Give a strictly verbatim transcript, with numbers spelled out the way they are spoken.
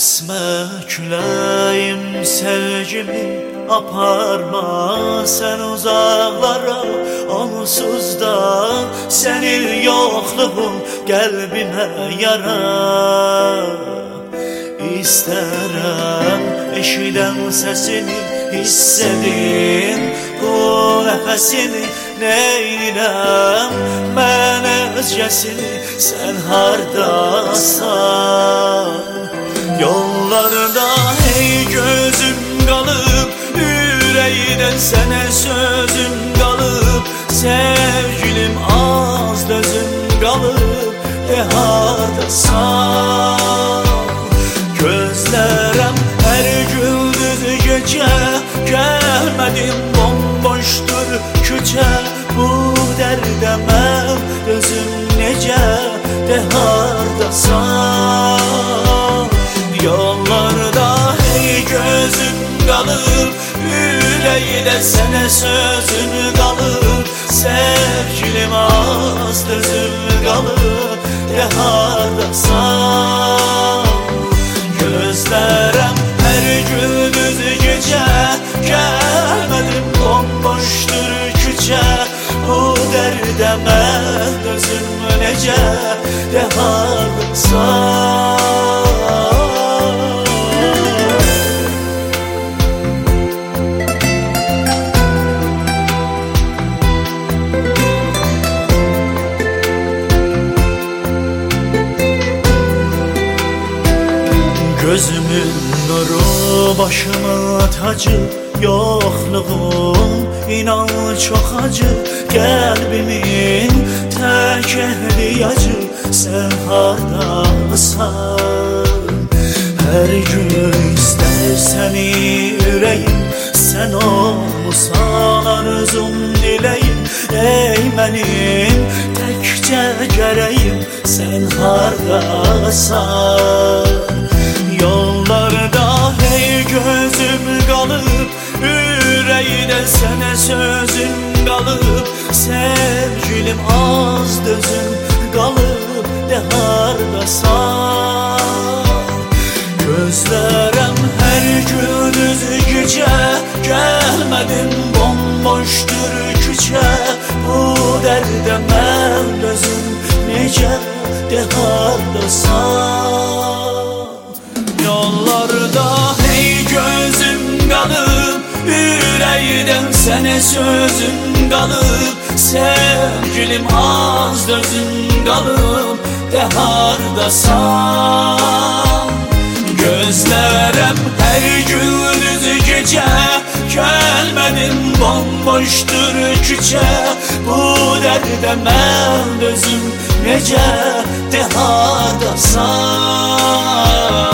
Esme küləyim sevgimi aparma sen uzaklara, onsuz da senin yokluğun kalbime yara. İstərəm eşidən səsini, hissedin bu nəfəsini. Neyləm mən özgəsini, sen hardasan? Yollarda hey gözüm qalıb, ürəydən sənə sözüm qalıb. Sevgilim az dözüm qalıb, e hardasan? Gözlərəm hər gündüz gecə, gəlmədim bomboşdur küçə. Bu dərdə mən özüm necə, de hardasan? Yollarda hey gözüm qalıb, ürəydə sənə sözüm qalıb. Sevgilim az dözüm qalıb, de hardasan? Gözlərəm hər gündüz gecə, gəlmədim bomboşdur küçə. Bu dərdə mən özüm necə, de hardasan? Gözümün nuru, başımın tacı, yokluğun inan çok acı. Kalbimin tek ehtiyacı, sen hardasan? Her gün ister seni yüreğim, sen olmasan arzum dileğim. Ey benim tekçe gereğim, sen hardasan? Yollarda hey gözüm qalıb, ürəydə sənə sözüm qalıb. Sevgilim az dözüm qalıb, de hardasan? Gözlərəm hər gündüz gecə, gəlmədim bomboşdur küçə. Bu dərdə mən özüm necə, de hardasan? Yollarda hey gözüm qalıb, ürəydən sənə sözüm qalıb. Sevgilim az dözüm qalıb, de hardasan? Gözlərəm hər gündüz gecə, gəlmədim bomboşdur küçə. Bu dərdə mən özüm necə, de hardasan?